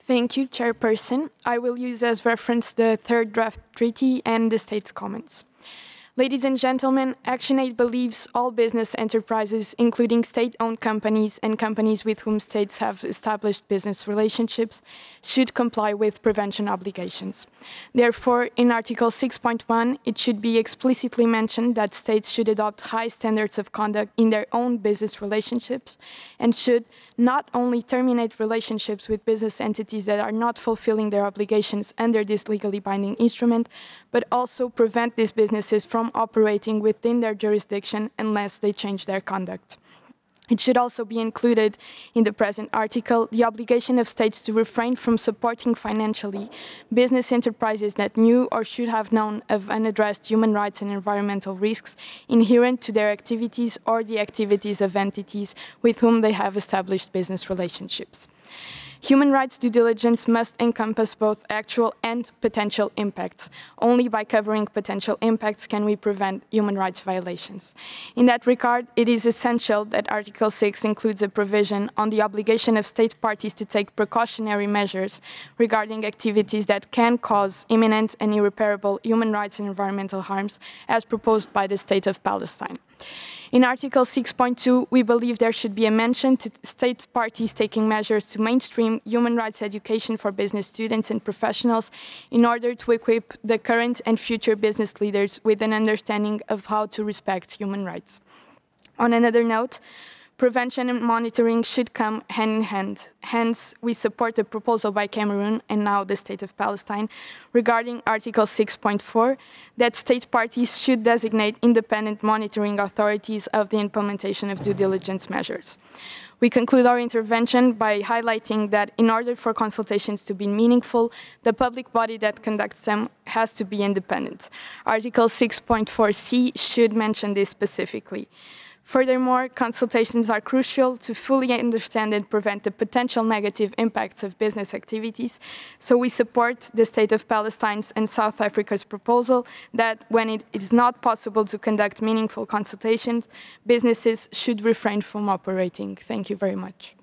Thank you, Chairperson. I will use as reference the third draft treaty and the state's comments. Ladies and gentlemen, ActionAid believes all business enterprises, including state-owned companies and companies with whom states have established business relationships, should comply with prevention obligations. Therefore, in Article 6.1, it should be explicitly mentioned that states should adopt high standards of conduct in their own business relationships and should not only terminate relationships with business entities that are not fulfilling their obligations under this legally binding instrument, but also prevent these businesses from operating within their jurisdiction unless they change their conduct. It should also be included in the present article the obligation of states to refrain from supporting financially business enterprises that knew or should have known of unaddressed human rights and environmental risks inherent to their activities or the activities of entities with whom they have established business relationships. Human rights due diligence must encompass both actual and potential impacts. Only by covering potential impacts can we prevent human rights violations. In that regard, it is essential that Article 6 includes a provision on the obligation of state parties to take precautionary measures regarding activities that can cause imminent and irreparable human rights and environmental harms, as proposed by the State of Palestine. In Article 6.2, we believe there should be a mention to state parties taking measures to mainstream human rights education for business students and professionals in order to equip the current and future business leaders with an understanding of how to respect human rights. On another note, prevention and monitoring should come hand in hand. Hence, we support the proposal by Cameroon and now the State of Palestine regarding Article 6.4 that state parties should designate independent monitoring authorities of the implementation of due diligence measures. We conclude our intervention by highlighting that in order for consultations to be meaningful, the public body that conducts them has to be independent. Article 6.4c should mention this specifically. Furthermore, consultations are crucial to fully understand and prevent the potential negative impacts of business activities, so we support the State of Palestine's and South Africa's proposal that when it is not possible to conduct meaningful consultations, businesses should refrain from operating. Thank you very much.